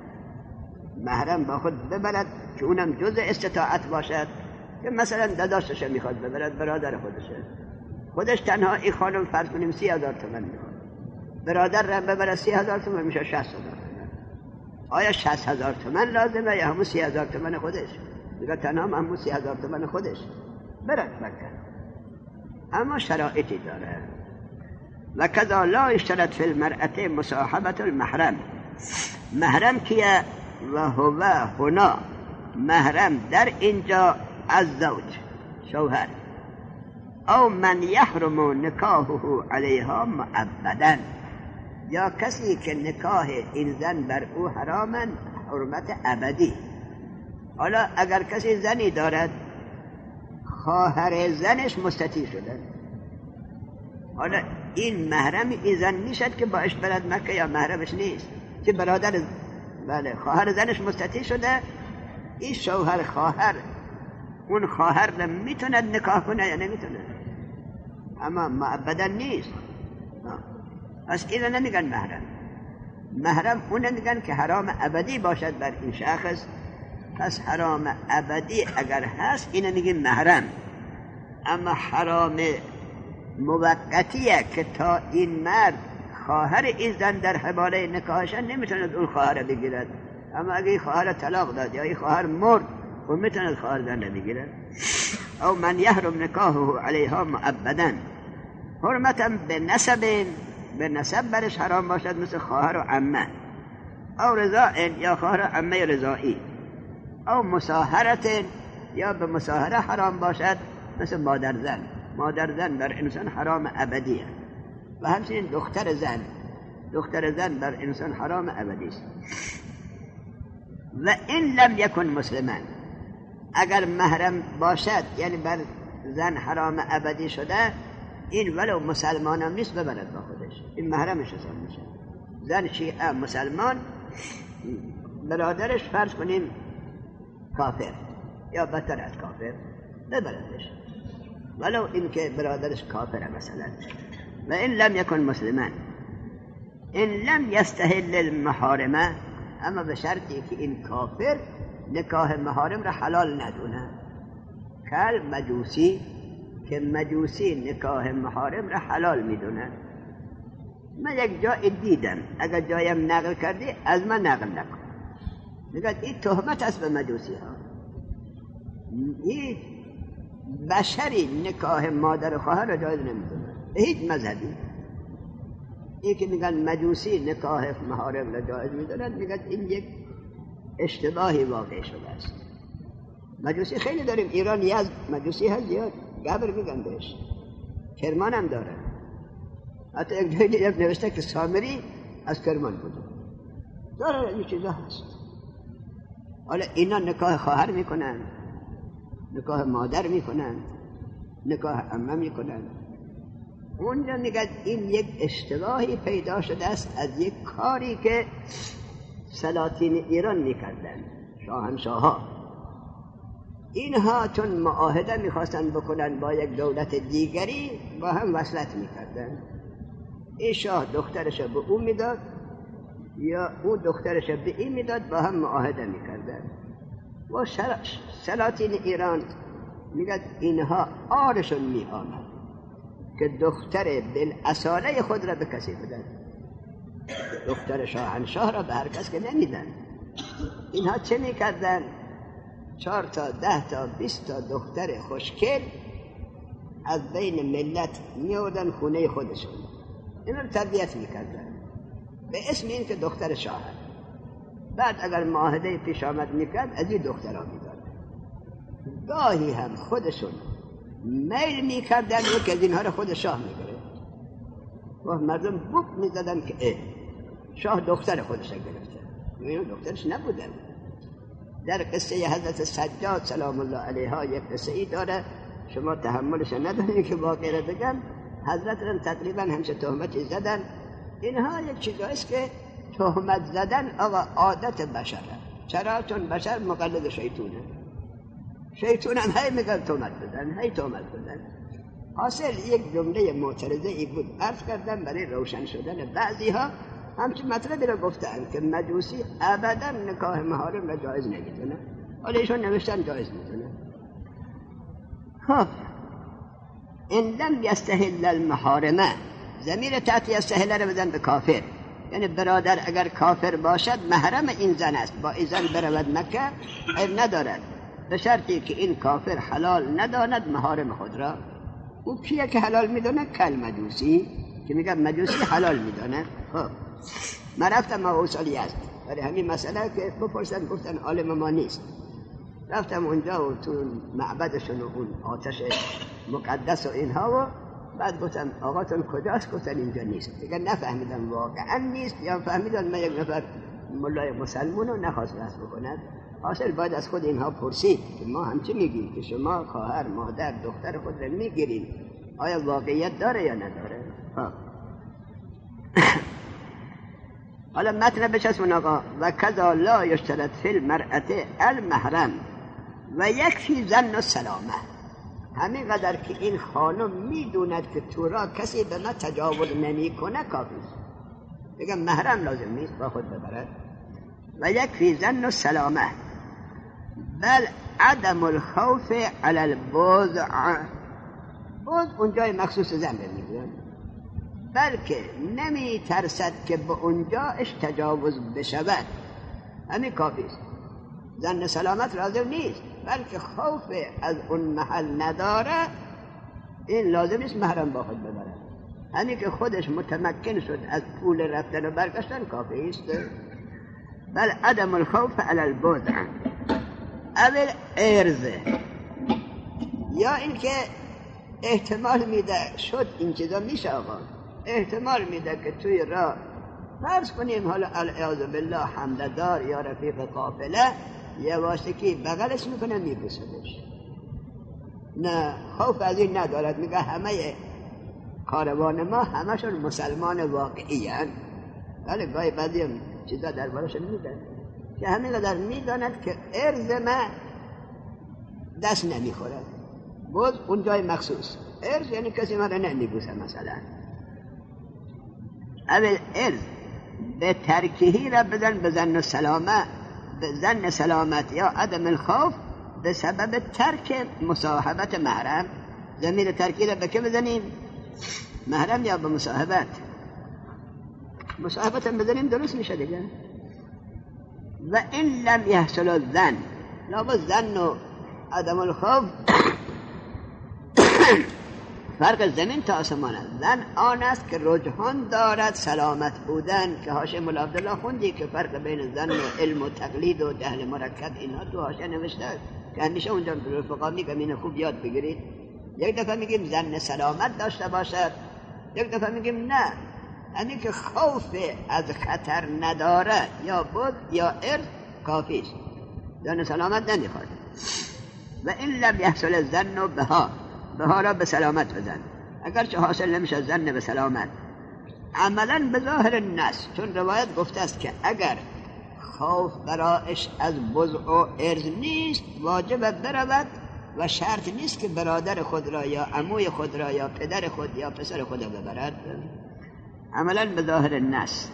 محرم با خود ببرد که اونم جزء استطاعت باشد، که مثلا داداشش میخواد ببرد، برادر خودشه، خودش تنها این خانم فرض کنیم سی هزار تومن میخواد، برادر را ببرد سی هزار تومن میشه شصت هزار تومن. آیا شصت هزار تومن لازمه یا همون سی هزار تومن خودش؟ دیگه تنها همون سی هزار تومن خودش برد مکه، اما شرایطی داره. و کذا لا اشترط فی المرأة مصاحبة المحرم، محرم کیه؟ و هو هنا، محرم در اینجا از زوج شوهر، او من یحرم نکاحه علیها مؤبدا، یا کسی که نکاح این زن بر او حرامن حرمت ابدی. حالا اگر کسی زنی دارد خواهر زنش مستطیع شده، حالا این محرم این زن میشد که باش برد مکه یا محرمش نیست؟ که برادر بله خواهر زنش مستطیع شده، این شوهر خواهر اون خواهر میتوند نکاح کنه یا نمیتونه؟ اما معبدا نیست. پس اینو نمیگن محرم. محرم اون میگن که حرام ابدی باشد بر این شخص. پس حرام ابدی اگر هست اینو میگن محرم. اما حرام موقتیه که تا این مرد خواهر این زن در حواله نکاحشن نمیتوند اون خواهر بگیرد، اما اگه این خواهر طلاق داد یا این خواهر مرد و میتوند خواهر زن بگیرد. او من یحرم نکاحه علیها مؤبدا، حرمتا به نسب، به نسب برش حرام باشد مثل خواهر و عمه، او رضاء یا خواهر عمه رضائی، او مساهرت یا به مساهره حرام باشد مثل مادر زن. مادر زن بر انسان حرام ابدیه و همچنین دختر زن، دختر زن بر انسان حرام ابدی است. و این لم یکن مسلمان، اگر محرم باشد یعنی بر زن حرام ابدی شده، این ولو مسلمان هم نیست ببرد با خودش، این محرمش حساب میشه. زن شیعه مسلمان، برادرش فرض کنیم کافر یا بدتر از کافر، ببردش ولو این که برادرش کافره مثلا. و این لم یکن مسلمان، این لم یستحل المحارمه، اما به شرطی که این کافر نکاح محارم را حلال ندونه. کل مجوسی، که مجوسی نکاح محارم را حلال میدونه. من یک جای دیدم، اگر جایم نقل کردی از من نقل نکن. میگه این تهمت است به مجوسی ها. این بشری نکاح مادر و خواهر را جایز نمیدونه به هیچ مذهبی. این که میگن مجوسی نکاح محارم را جایز میدونن، میگن این یک اشتباهی واقع شده است. مجوسی خیلی داریم، ایران یزد مجوسی هست زیاد، گبر میگن بهش، کرمان هم داره. حتی یک جایی دیدم نوشته که سامری از کرمان بوده. داره این چیزا هست. حالا اینا نکاح خواهر میکنن، نکاح مادر میکنن، نکاح عمه میکنن. اونجا میگن این یک اشتباهی پیدا شده است از یک کاری که سلاطین ایران میکردن، شاهنشاه ها. اینها چون معاهده میخواستن بکنن با یک دولت دیگری، با هم وصلت میکردن. این شاه دخترش به او میداد یا او دخترش به این میداد، با هم معاهده میکردن. و سلاطین ایران میگد اینها آرشون میآمد که دختر بالاصاله خود را به کسی بدن. دختر شاهنشاه را به هر کس که نمیدن. اینها چه میکردن؟ چهار تا ده تا بیست تا دختر خوشگل از بین ملت میوردن خونه خودشون. اینا رو تربیت میکردن به اسم این که دختر شاه. بعد اگر معاهده پیش آمد میکرد از این دخترها میداد. گاهی هم خودشون میل میکردن یک از اینها رو خود شاه میگرد و مردم بوک میزدن که اه شاه دختر خودش گرفته. اینو دخترش نبودن. در قصه حضرت سجاد سلام الله علیها یک قصه ای داره، شما تحملش ندارین که واقعی را بگم. حضرت را تقریبا همشه تهمتی زدن. اینها یک چیزایست که تهمت زدن آقا عادت بشره. چرا؟ چون بشر مقلد شیطونه. شیطون هم هی میگن تهمت بزن، هی تهمت بزن. حاصل یک جمله معترضه ای بود عرض کردم برای روشن شدن بعضی ها همچین مطلبی را گفتن که مجوسی ابدا نکاح محارم را جایز نمیدونه، ولی ایشون نوشتن جایز میدونه. خب ان لم یستحل المحارمه، ضمیر تحت یستحل را بدن به کافر، یعنی برادر اگر کافر باشد محرم این زن است، با این زن برود مکه عیب ندارد، به شرطی که این کافر حلال نداند محارم خود را. او کیه که حلال میدونه؟ کل مجوسی، که میگن مجوسی حلال میدونه. خب من رفتم ما اوصالی است برای همین مسئله که بپرسن، گفتن عالم ما نیست. رفتم اونجا و تو معبدشون و اون آتش مقدس و اینها و بعد گفتم آقاتون کجاست؟ گفتن اینجا نیست. دیگه نفهمیدم واقعا نیست یا فهمیدن من یک نفر مولای مسلمون رو نخواست رسم بکند. حاصل باید از خود اینها پرسید که ما همچه میگیم که شما خواهر مادر دختر خود را میگیرید، آیا واقعیت داره یا نداره؟ ها حالا مطلبش از اون آقا و کذا لا یشترط فی المرأة المحرم و یکفی ظن السلامه. همین قدر که این خانم میدوند که تو را کسی به ما تجاوز نمی کنه کافی است. بگم محرم لازم نیست با خود ببرد. و یکفی ظن السلامه بل عدم الخوف علی البضع. بضع اونجای مخصوص زن میگویم، بلکه نمی ترسد که به اونجاش تجاوز بشود، همین کافی است. زن سلامت لازم نیست، بلکه خوف از اون محل نداره، این لازم نیست محرم با خود ببره. همین که خودش متمکن شد از پول رفتن و برگشتن کافی است. بل عدم الخوف علی البضع اول ارزه، یا اینکه احتمال میده شد این چیزا میشه آقا، احتمال میده که توی راه فرض کنیم حالا العیاذ بالله حملدار یا رفیق قافله یه واسطی بغلش میکنه میبوسدش، نه خوف از این ندارد. میگه همه کاروان ما همشون مسلمان واقعی هن، ولی گاهی بعضی هم چیزا در بارشون میدن که همین قدر میداند که ارز من دست نمیخوره. باز اون جای مخصوص ارز یعنی کسی من رو نمیبوسه مثلا. اول ارز به ترکیهی را بدن به زن سلامت، به زن سلامت یا عدم الخوف به سبب ترک مصاحبت محرم. ضمیر ترکی را به که بزنیم؟ محرم یا به مصاحبت؟ مصاحبت هم بزنیم درست میشه دیگه. و این لم یحصل الظن، لابد زن و عدم الخوف فرق زمین تا آسمان است. زن آن است که رجحان دارد سلامت بودن، که حاشیه مولا عبدالله خوندی که فرق بین زن و علم و تقلید و جهل مرکب اینها تو حاشیه نوشته است که همیشه اونجا رفقا میگم اینو خوب یاد بگیرید. یک دفعه میگیم زن سلامت داشته باشد، یک دفعه میگیم نه، یعنی که خوف از خطر نداره یا بود یا ارث کافی است، زن سلامت نمیخواد. و این لم یحصل الظن بها، بها را به سلامت بزن، اگرچه حاصل نمیشه زن به سلامت عملا به ظاهر النص، چون روایت گفته است که اگر خوف برایش از بضع و ارث نیست واجب برود و شرط نیست که برادر خود را یا عموی خود را یا پدر خود یا پسر خود را ببرد، عملا به ظاهر النص.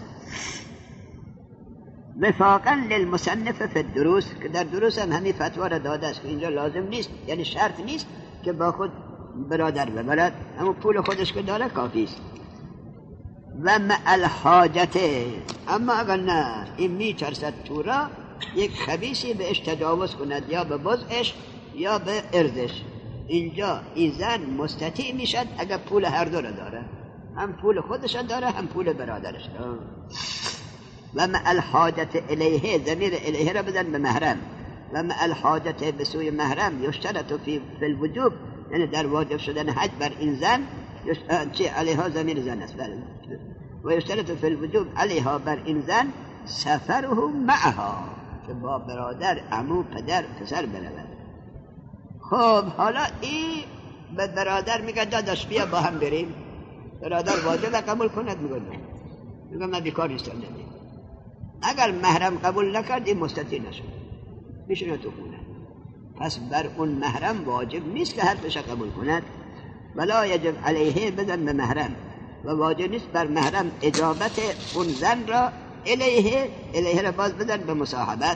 وفاقا للمصنف فی الدروس، که در دروس هم همین فتوا را داده است که اینجا لازم نیست، یعنی شرط نیست که با خود برادر ببرد، اما پول خودش که داره کافی است. و مع الحاجت، اما اگر نه این میترسد تو را یک خبیثی بهش تجاوز کند یا به بضعش یا به ارزش، اینجا این زن مستطیع میشد اگر پول هر دو را داره، هم پول خودش داره هم پول برادرش داره. و مع الحاجت الیه، ضمیر الیه را بدن به محرم. و مع الحاجت به سوی محرم یشترط فی فی الوجوب، یعنی در واجب شدن حج بر این زن چه علیها ضمیر زن است، و یشترط فی الوجوب علیها بر این زن سفره معها، که با برادر عمو پدر پسر برود. خب حالا این به برادر میگه داداش بیا با هم بریم، برادر واجب قبول کند؟ میگه نه، میگه من بیکار نیستم نمیم. اگر محرم قبول نکرد این مستطیع نشد، میشونه تو خونه، پس بر اون محرم واجب نیست که حرفش قبول کند. ولا یجب علیه بدن به محرم، و واجب نیست بر محرم اجابت اون زن را الیه، الیه را باز بدن به مصاحبت،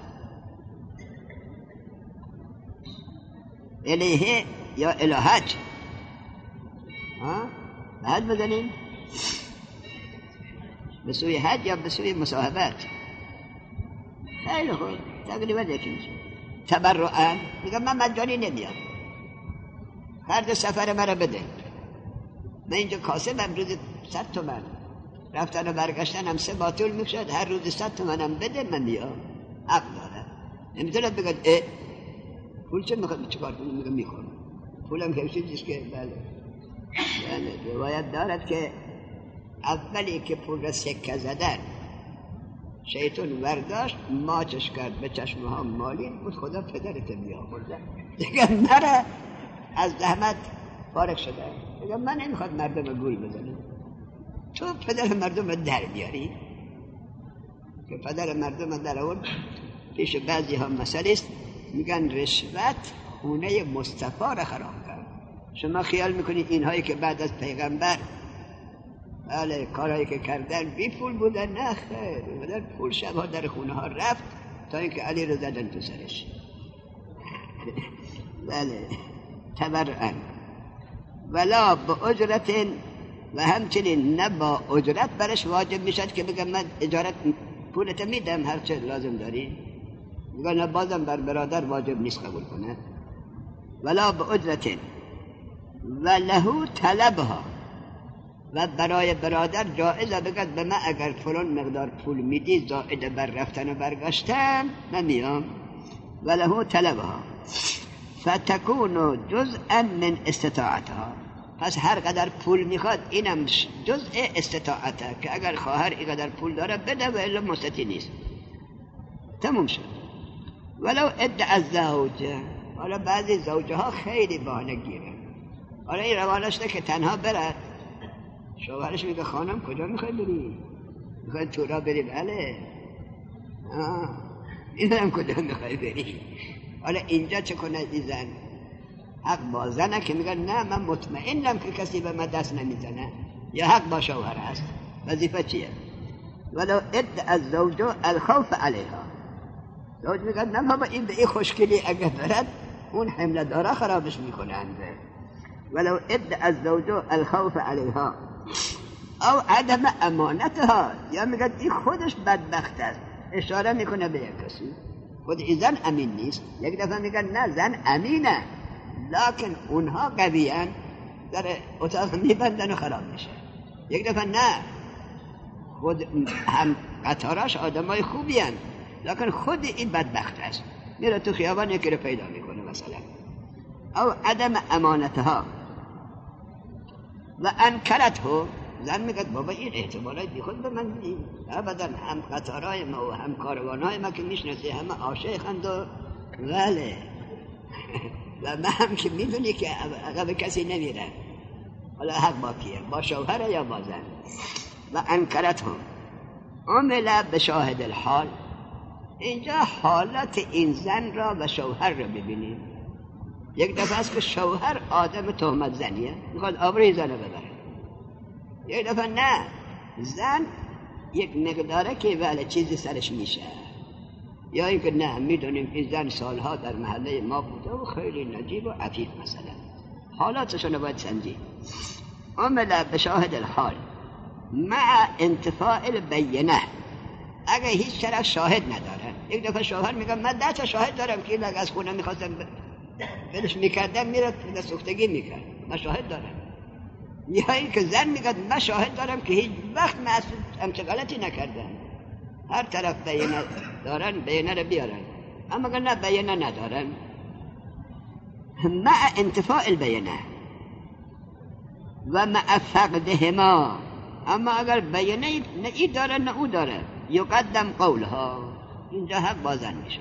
الیه یا الهج، ها حج بدنیم به سوی حج یا به سوی مصاحبت. خیلی خوب، تقریبا یکی میشه. تبرعاً میگم من مجانی نمیام، خرج سفر مرا بده، من اینجا کاسب امروز صد تومن رفتن و برگشتن هم سه باطل میشد، هر روز صد تومنم بده من میام، حق داره. نمیتونم بگم اه پول چه میخواد چه کار کنم؟ میگم میخورم پولم که چیزیست که بله. یعنی روایت دارد که اولی که پول را سکه زدن شیطان ورداشت ماچش کرد به چشمه ها مالید بود، خدا پدرت بیامرزه دیگه مرا از زحمت فارغ شده. دیگه من نمیخواد مردم گول بزنم، تو پدر مردم در بیاری که پدر مردم در اون پیش بعضی ها مسئله است، میگن رشوت خونه مصطفی را خراب کرد. شما خیال میکنید اینهایی که بعد از پیغمبر بله کارهایی که کردن بی پول بودن؟ نه خیر، بودن پول شبها در خونه ها رفت تا اینکه علی رو زدن تو سرش. بله تبرعن ولا با اجرت، و همچنین نه با اجرت برش واجب میشد که بگم من اجارت پولت میدم هر چه لازم داری، میگه نه بازم بر برادر واجب نیست قبول کنه. ولا با اجرت و لهو طلبها، و برای برادر جایزه بگد به من اگر فلان مقدار پول میدی زائد بر رفتن و برگشتن من میام. و لهو طلبها فتکون جزءا من استطاعتها، پس هر قدر پول میخواد اینم جزء استطاعته، که اگر خواهر اینقدر پول داره بده و الا مستطیع نیست، تموم شد. ولو ادعا الزوجه، حالا بعضی زوجه ها خیلی بهانه گیرن، حالا این روانش ده که تنها برد، شوهرش میگه خانم کجا میخوای بری؟ میخوای تو را بری؟ بله. آه. این هم کجا میخوای بری؟ حالا اینجا چه کنه این زن؟ حق با زنه که میگه نه من مطمئنم که کسی به من دست نمیزنه، یا حق با شوهر هست؟ وظیفه چیه؟ ولو ادعى الزوج الخوف علیها. زوج میگه نه بابا این به این خوشگلی اگه برد اون حمله داره خرابش میکنند. ولو ادعى الزوج الخوف علیها او عدم امانتها، یا میگه این خودش بدبخت است، اشاره میکنه به یک کسی خود این زن امین نیست. یک دفعه میگه نه زن امینه، لکن اونها قویان در اتاق میبندن و خراب میشه. یک دفعه نه، خود هم قطاراش آدمای خوبی هن، لکن خود این بدبخت است، میره تو خیابان یکی رو پیدا میکنه مثلا. او عدم امانتها و انکرته، زن میگه بابا این احتمالات بی خود به من میدیم ابدا، هم قطارای ما و هم کاروانهای ما که میشناسی همه عاشقند و وله و من هم که میدونی که عقب کسی نمیره، حالا حق با کیه، با شوهر یا با زن. و انکرتهم عمل به شاهد الحال، اینجا حالت این زن را و شوهر را ببینیم. یک دفعه است که شوهر آدم تهمت زنیه، میخواد آبروی زن رو ببره. یک دفعه نه، زن یک مقداره که ولی چیزی سرش میشه، یا اینکه نه میدونیم این زن سالها در محله ما بوده و خیلی نجیب و عفیف مثلا، حالاتشون رو باید سنجید. عمل به شاهد الحال مع انتفاع البینه، اگه هیچ طرف شاهد نداره. یک دفعه شوهر میگه من ده تا شاهد دارم که اگه از خونه میخواستم بلش میکردم میره به سوختگی میکرد، من شاهد دارم. یا این که زن میگه من شاهد دارم که هیچ وقت من همچه غلطی نکردم. هر طرف بینه دارن بینه رو بیارن، اما اگر نه بینه ندارن مع انتفاع البینه و مع فقدهما، اما اگر بینه نه ای داره نه او داره یقدم قولها، اینجا حق بازن میشه.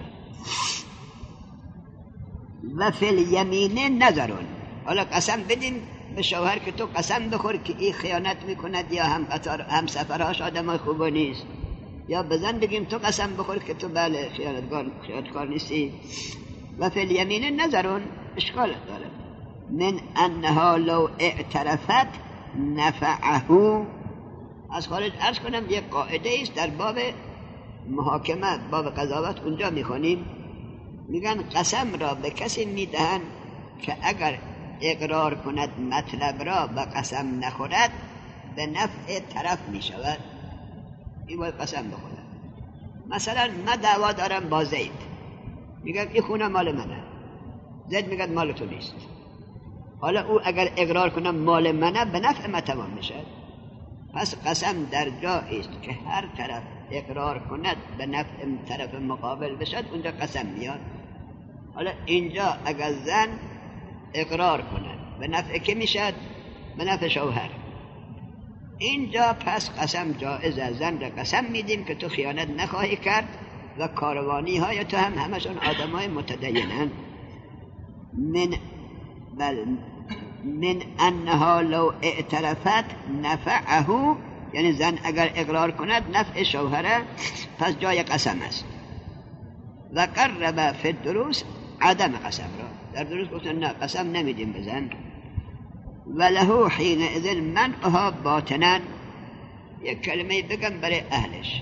و فی الیمین نظرون، حالا قسم بدین به شوهر که تو قسم بخور که این خیانت میکند یا هم قطار هم سفرهاش آدم خوبا نیست، یا بزن بگیم تو قسم بخور که تو بله خیانتکار خیانتکار نیستی. و فی الیمین نظرون، اشکال داره. من انها لو اعترفت نفعه، از خارج عرض کنم یک قاعده است در باب محاکمه، باب قضاوت اونجا میخونیم، میگن قسم را به کسی میدهن که اگر اقرار کند مطلب را و قسم نخورد به نفع طرف میشود. این باید قسم بخورد. مثلا من دعوا دارم با زید، میگم این خونه مال منه، زید میگه مال تو نیست. حالا او اگر اقرار کنم مال منه به نفع من تمام میشه. پس قسم در جایی است که هر طرف اقرار کند به نفع طرف مقابل بشد، اونجا قسم میاد. حالا اینجا اگر زن اقرار کند به نفع که میشد؟ به نفع شوهر. اینجا پس قسم جایزه، زن را قسم میدیم که تو خیانت نخواهی کرد و کاروانی های تو هم همشون آدم های متدینن. من بل من انها لو اعترفت نفعه، یعنی زن اگر اقرار کند نفع شوهره، پس جای قسم است. و قرب فی الدروس عدم قسم را، در دروس گفتن نه قسم نمیدیم بزن. و له حینئذ منعها باطنا، یک کلمه بگم برای اهلش.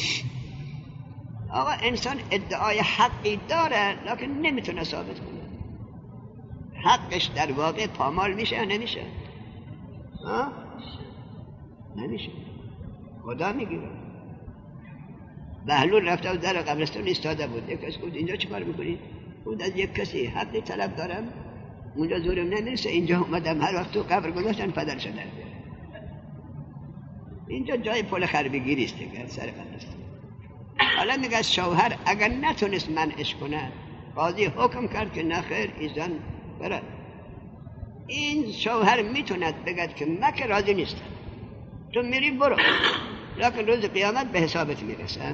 آقا انسان ادعای حقی داره لکن نمیتونه ثابت کنه، حقش در واقع پامال میشه یا نمیشه؟ ها؟ نمیشه. خدا میگیره. بهلول رفته و در قبرستان ایستاده بود، یک کسی گفت اینجا چی کار میکنی؟ بود از یک کسی حقی طلب دارم، اونجا زورم نمیرسه، اینجا اومدم هر وقت تو قبر گذاشتن پدرش در بیاره. اینجا جای پل خربگیری است دیگه سر قبرستان. حالا میگه شوهر اگر نتونست منعش کنه، قاضی حکم کرد که نخیر ایزن برد. این شوهر میتوند بگد که من که راضی نیستم، تو میری برو، لکن روز قیامت به حسابت میرسن.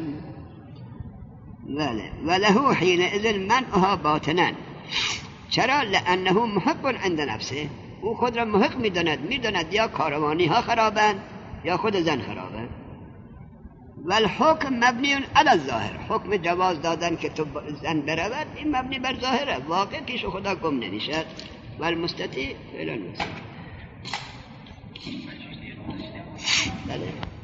وله وله حینئذ منعها باطنا، چرا؟ لانه محق عند نفسه، او خود را محق میداند، میداند یا کاروانی ها خرابند یا خود زن خرابند. والحکم مبنی علی الظاهر، حکم جواز دادن که تو زن برود این مبنی بر ظاهره، واقع پیش خدا گم نمیشد. والمستطیع فعلا. بله